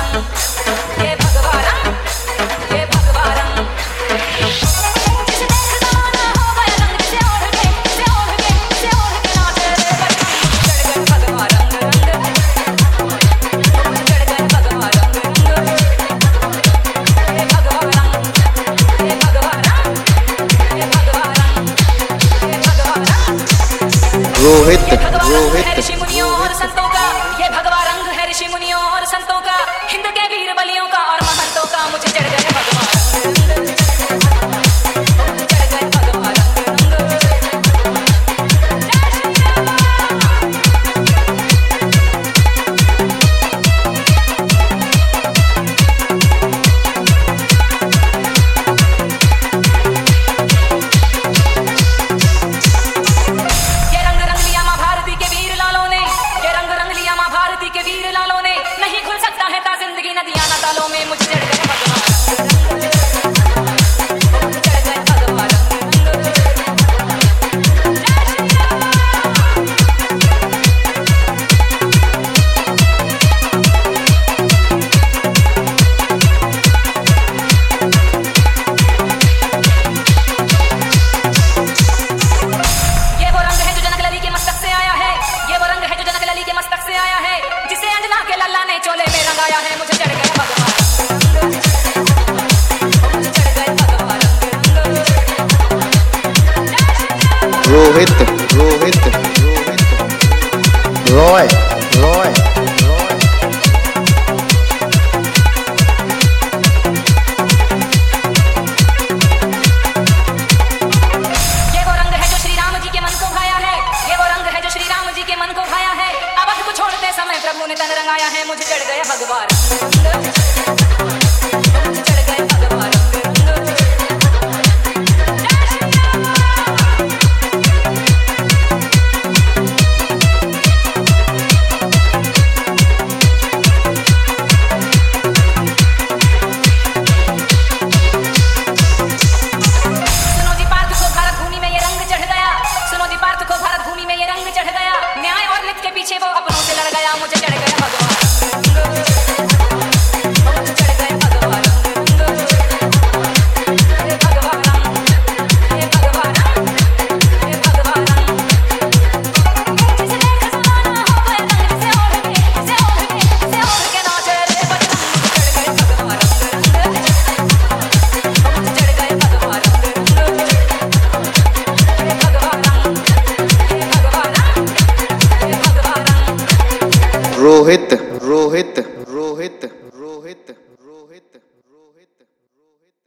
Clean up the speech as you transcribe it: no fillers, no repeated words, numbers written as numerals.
रोहित ऋषि मुनियों और संतों का, ये भगवा रंग है ऋषि मुनियों और संतों का, हिंद के वीर बलियों का और महंतों का, मुझे चढ़ गए भगवा रंग, चढ़ गए भगवा चोले में रंगाया है, मुझे चढ़ गए भगवा रोहित रॉय ये वो रंग है जो श्री राम जी के मन को भाया है, ये वो रंग है जो श्री राम जी के मन को भाया है, अवध को छोड़ते समय प्रभु ने तन रंगाया है, मुझे चढ़ गए भगवा चढ़ गए भगवा पीछे वो अपनों से लड़ गया, मुझे चढ़ गया भगवान चढ़ गए भगवान रोहित